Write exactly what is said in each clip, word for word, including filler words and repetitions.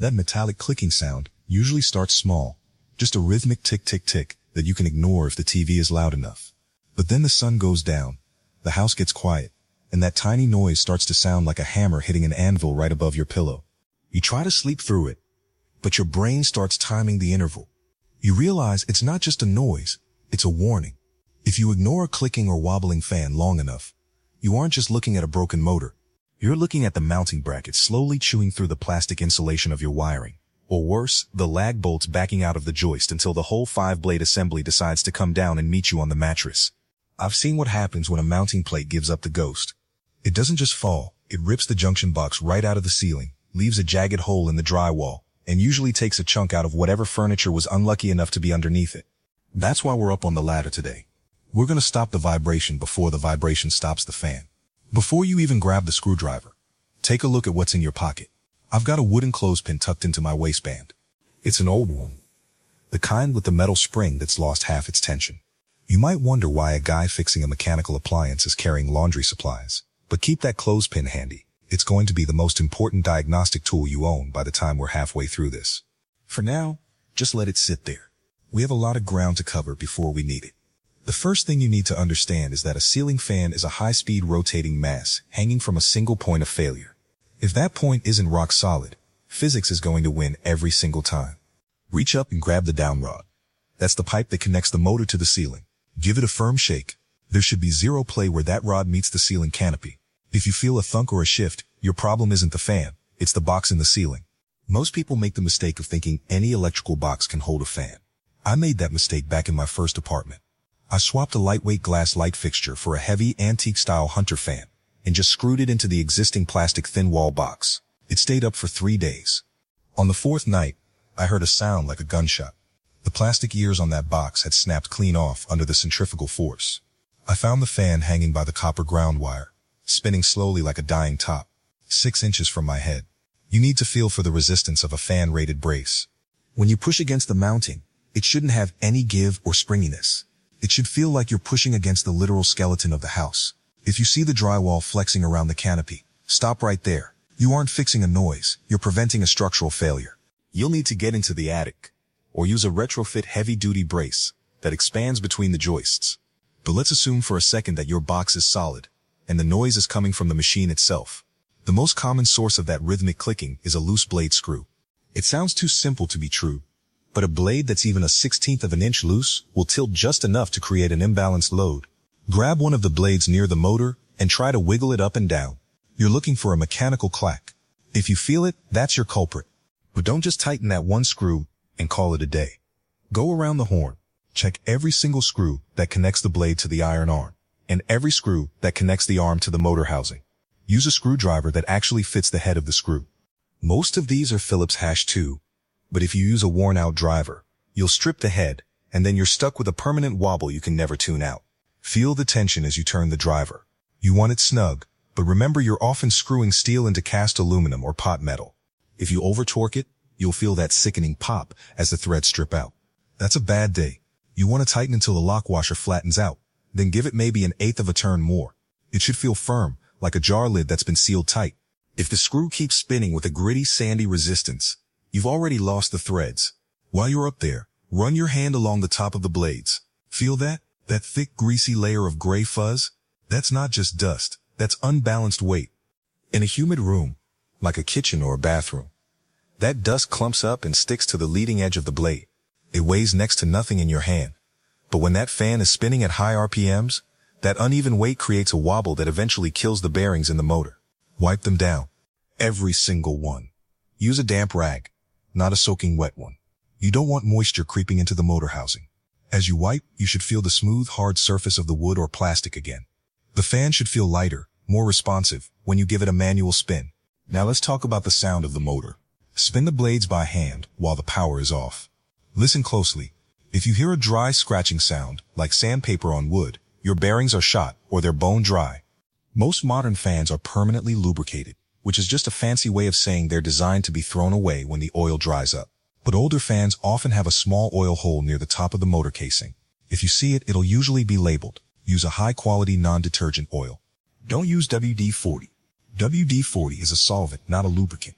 That metallic clicking sound usually starts small, just a rhythmic tick-tick-tick that you can ignore if the T V is loud enough. But then the sun goes down, the house gets quiet, and that tiny noise starts to sound like a hammer hitting an anvil right above your pillow. You try to sleep through it, but your brain starts timing the interval. You realize it's not just a noise, it's a warning. If you ignore a clicking or wobbling fan long enough, you aren't just looking at a broken motor. You're looking at the mounting bracket slowly chewing through the plastic insulation of your wiring. Or worse, the lag bolts backing out of the joist until the whole five-blade assembly decides to come down and meet you on the mattress. I've seen what happens when a mounting plate gives up the ghost. It doesn't just fall, it rips the junction box right out of the ceiling, leaves a jagged hole in the drywall, and usually takes a chunk out of whatever furniture was unlucky enough to be underneath it. That's why we're up on the ladder today. We're going to stop the vibration before the vibration stops the fan. Before you even grab the screwdriver, take a look at what's in your pocket. I've got a wooden clothespin tucked into my waistband. It's an old one, the kind with the metal spring that's lost half its tension. You might wonder why a guy fixing a mechanical appliance is carrying laundry supplies, but keep that clothespin handy. It's going to be the most important diagnostic tool you own by the time we're halfway through this. For now, just let it sit there. We have a lot of ground to cover before we need it. The first thing you need to understand is that a ceiling fan is a high-speed rotating mass hanging from a single point of failure. If that point isn't rock solid, physics is going to win every single time. Reach up and grab the down rod. That's the pipe that connects the motor to the ceiling. Give it a firm shake. There should be zero play where that rod meets the ceiling canopy. If you feel a thunk or a shift, your problem isn't the fan, it's the box in the ceiling. Most people make the mistake of thinking any electrical box can hold a fan. I made that mistake back in my first apartment. I swapped a lightweight glass light fixture for a heavy antique-style Hunter fan and just screwed it into the existing plastic thin-wall box. It stayed up for three days. On the fourth night, I heard a sound like a gunshot. The plastic ears on that box had snapped clean off under the centrifugal force. I found the fan hanging by the copper ground wire, spinning slowly like a dying top, six inches from my head. You need to feel for the resistance of a fan-rated brace. When you push against the mounting, it shouldn't have any give or springiness. It should feel like you're pushing against the literal skeleton of the house. If you see the drywall flexing around the canopy, stop right there. You aren't fixing a noise, you're preventing a structural failure. You'll need to get into the attic, or use a retrofit heavy-duty brace that expands between the joists. But let's assume for a second that your box is solid, and the noise is coming from the machine itself. The most common source of that rhythmic clicking is a loose blade screw. It sounds too simple to be true, but a blade that's even a sixteenth of an inch loose will tilt just enough to create an imbalanced load. Grab one of the blades near the motor and try to wiggle it up and down. You're looking for a mechanical clack. If you feel it, that's your culprit. But don't just tighten that one screw and call it a day. Go around the horn. Check every single screw that connects the blade to the iron arm, and every screw that connects the arm to the motor housing. Use a screwdriver that actually fits the head of the screw. Most of these are Phillips hash two, but if you use a worn-out driver, you'll strip the head, and then you're stuck with a permanent wobble you can never tune out. Feel the tension as you turn the driver. You want it snug, but remember you're often screwing steel into cast aluminum or pot metal. If you over-torque it, you'll feel that sickening pop as the threads strip out. That's a bad day. You want to tighten until the lock washer flattens out, then give it maybe an eighth of a turn more. It should feel firm, like a jar lid that's been sealed tight. If the screw keeps spinning with a gritty, sandy resistance, you've already lost the threads. While you're up there, run your hand along the top of the blades. Feel that? That thick, greasy layer of gray fuzz? That's not just dust, that's unbalanced weight. In a humid room, like a kitchen or a bathroom, that dust clumps up and sticks to the leading edge of the blade. It weighs next to nothing in your hand. But when that fan is spinning at high R P Ms, that uneven weight creates a wobble that eventually kills the bearings in the motor. Wipe them down. Every single one. Use a damp rag, not a soaking wet one. You don't want moisture creeping into the motor housing. As you wipe, you should feel the smooth, hard surface of the wood or plastic again. The fan should feel lighter, more responsive, when you give it a manual spin. Now let's talk about the sound of the motor. Spin the blades by hand while the power is off. Listen closely. If you hear a dry scratching sound, like sandpaper on wood, your bearings are shot or they're bone dry. Most modern fans are permanently lubricated, which is just a fancy way of saying they're designed to be thrown away when the oil dries up. But older fans often have a small oil hole near the top of the motor casing. If you see it, it'll usually be labeled. Use a high-quality non-detergent oil. Don't use W D forty. W D forty is a solvent, not a lubricant.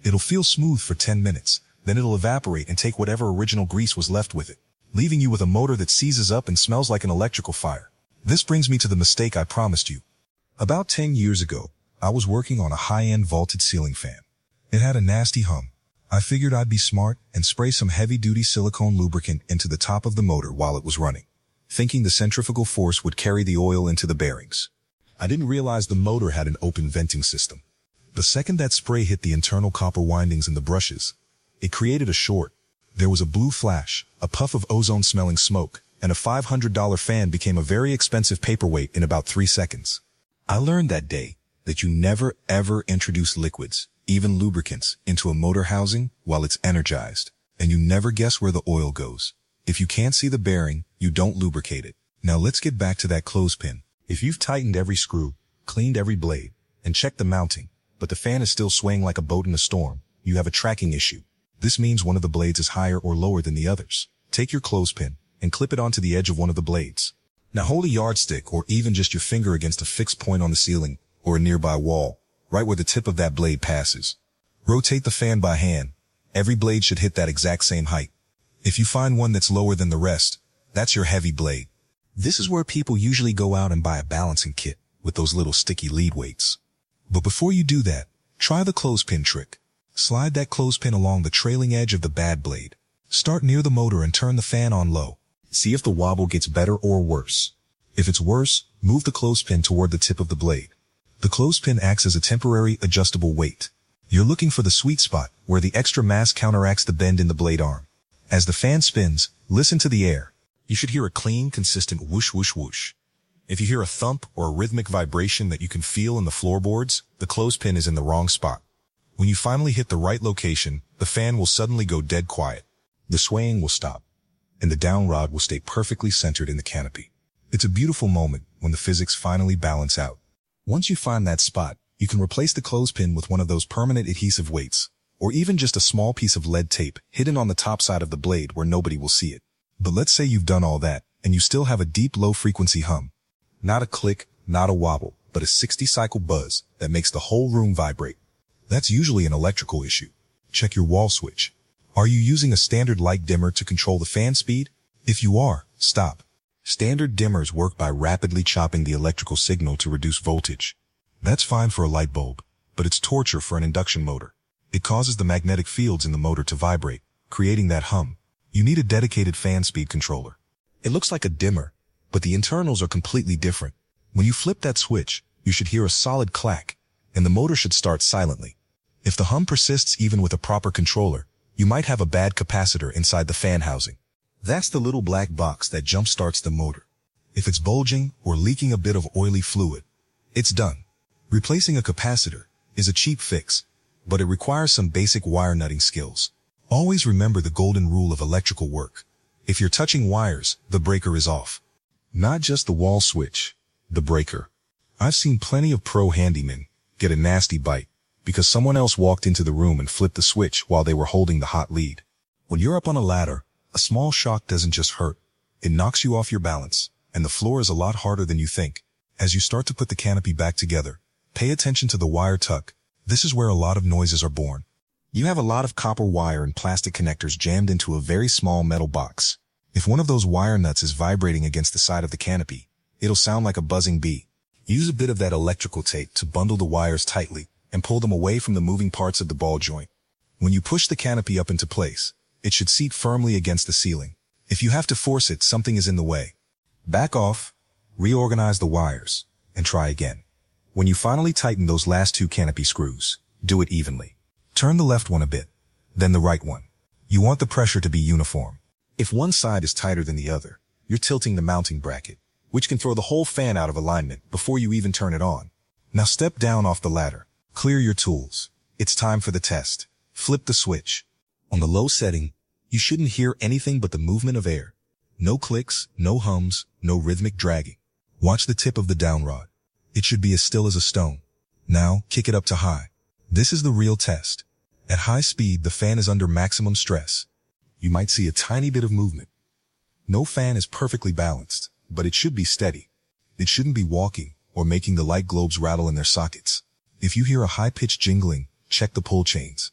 It'll feel smooth for ten minutes, then it'll evaporate and take whatever original grease was left with it, leaving you with a motor that seizes up and smells like an electrical fire. This brings me to the mistake I promised you. About ten years ago, I was working on a high-end vaulted ceiling fan. It had a nasty hum. I figured I'd be smart and spray some heavy-duty silicone lubricant into the top of the motor while it was running, thinking the centrifugal force would carry the oil into the bearings. I didn't realize the motor had an open venting system. The second that spray hit the internal copper windings in the brushes, it created a short. There was a blue flash, a puff of ozone-smelling smoke, and a five hundred dollar fan became a very expensive paperweight in about three seconds. I learned that day that you never ever introduce liquids, even lubricants, into a motor housing while it's energized, and you never guess where the oil goes. If you can't see the bearing, you don't lubricate it. Now let's get back to that clothespin. If you've tightened every screw, cleaned every blade, and checked the mounting, but the fan is still swaying like a boat in a storm, you have a tracking issue. This means one of the blades is higher or lower than the others. Take your clothespin and clip it onto the edge of one of the blades. Now hold a yardstick or even just your finger against a fixed point on the ceiling or a nearby wall, right where the tip of that blade passes. Rotate the fan by hand. Every blade should hit that exact same height. If you find one that's lower than the rest, that's your heavy blade. This is where people usually go out and buy a balancing kit with those little sticky lead weights. But before you do that, try the clothespin trick. Slide that clothespin along the trailing edge of the bad blade. Start near the motor and turn the fan on low. See if the wobble gets better or worse. If it's worse, move the clothespin toward the tip of the blade. The clothespin acts as a temporary adjustable weight. You're looking for the sweet spot where the extra mass counteracts the bend in the blade arm. As the fan spins, listen to the air. You should hear a clean, consistent whoosh whoosh whoosh. If you hear a thump or a rhythmic vibration that you can feel in the floorboards, the clothespin is in the wrong spot. When you finally hit the right location, the fan will suddenly go dead quiet. The swaying will stop, and the down rod will stay perfectly centered in the canopy. It's a beautiful moment when the physics finally balance out. Once you find that spot, you can replace the clothespin with one of those permanent adhesive weights, or even just a small piece of lead tape hidden on the top side of the blade where nobody will see it. But let's say you've done all that, and you still have a deep low-frequency hum. Not a click, not a wobble, but a sixty-cycle buzz that makes the whole room vibrate. That's usually an electrical issue. Check your wall switch. Are you using a standard light dimmer to control the fan speed? If you are, stop. Standard dimmers work by rapidly chopping the electrical signal to reduce voltage. That's fine for a light bulb, but it's torture for an induction motor. It causes the magnetic fields in the motor to vibrate, creating that hum. You need a dedicated fan speed controller. It looks like a dimmer, but the internals are completely different. When you flip that switch, you should hear a solid clack, and the motor should start silently. If the hum persists even with a proper controller, you might have a bad capacitor inside the fan housing. That's the little black box that jump-starts the motor. If it's bulging or leaking a bit of oily fluid, it's done. Replacing a capacitor is a cheap fix, but it requires some basic wire nutting skills. Always remember the golden rule of electrical work. If you're touching wires, the breaker is off. Not just the wall switch, the breaker. I've seen plenty of pro handymen get a nasty bite because someone else walked into the room and flipped the switch while they were holding the hot lead. When you're up on a ladder, a small shock doesn't just hurt. It knocks you off your balance, and the floor is a lot harder than you think. As you start to put the canopy back together, pay attention to the wire tuck. This is where a lot of noises are born. You have a lot of copper wire and plastic connectors jammed into a very small metal box. If one of those wire nuts is vibrating against the side of the canopy, it'll sound like a buzzing bee. Use a bit of that electrical tape to bundle the wires tightly and pull them away from the moving parts of the ball joint. When you push the canopy up into place, it should seat firmly against the ceiling. If you have to force it, something is in the way. Back off, reorganize the wires, and try again. When you finally tighten those last two canopy screws, do it evenly. Turn the left one a bit, then the right one. You want the pressure to be uniform. If one side is tighter than the other, you're tilting the mounting bracket, which can throw the whole fan out of alignment before you even turn it on. Now step down off the ladder. Clear your tools. It's time for the test. Flip the switch. On the low setting, you shouldn't hear anything but the movement of air. No clicks, no hums, no rhythmic dragging. Watch the tip of the down rod. It should be as still as a stone. Now, kick it up to high. This is the real test. At high speed, the fan is under maximum stress. You might see a tiny bit of movement. No fan is perfectly balanced, but it should be steady. It shouldn't be walking or making the light globes rattle in their sockets. If you hear a high-pitched jingling, check the pull chains.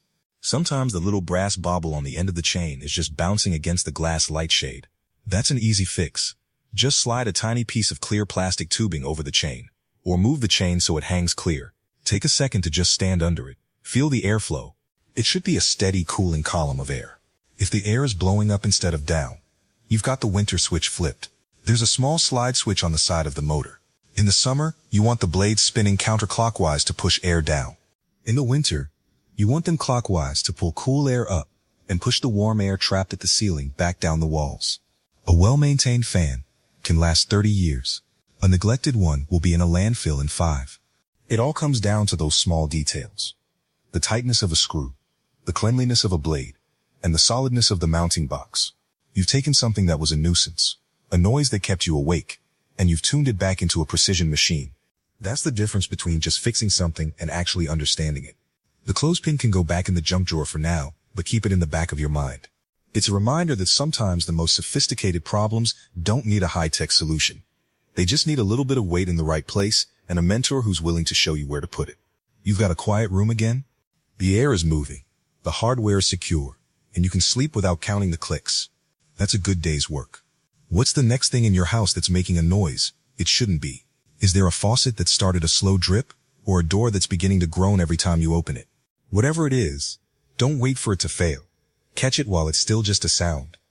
Sometimes the little brass bobble on the end of the chain is just bouncing against the glass light shade. That's an easy fix. Just slide a tiny piece of clear plastic tubing over the chain, or move the chain so it hangs clear. Take a second to just stand under it. Feel the airflow. It should be a steady, cooling column of air. If the air is blowing up instead of down, you've got the winter switch flipped. There's a small slide switch on the side of the motor. In the summer, you want the blades spinning counterclockwise to push air down. In the winter, you want them clockwise to pull cool air up and push the warm air trapped at the ceiling back down the walls. A well-maintained fan can last thirty years. A neglected one will be in a landfill in five. It all comes down to those small details. The tightness of a screw, the cleanliness of a blade, and the solidness of the mounting box. You've taken something that was a nuisance, a noise that kept you awake, and you've tuned it back into a precision machine. That's the difference between just fixing something and actually understanding it. The clothespin can go back in the junk drawer for now, but keep it in the back of your mind. It's a reminder that sometimes the most sophisticated problems don't need a high-tech solution. They just need a little bit of weight in the right place and a mentor who's willing to show you where to put it. You've got a quiet room again? The air is moving, the hardware is secure, and you can sleep without counting the clicks. That's a good day's work. What's the next thing in your house that's making a noise it shouldn't be? Is there a faucet that started a slow drip, or a door that's beginning to groan every time you open it? Whatever it is, don't wait for it to fail. Catch it while it's still just a sound.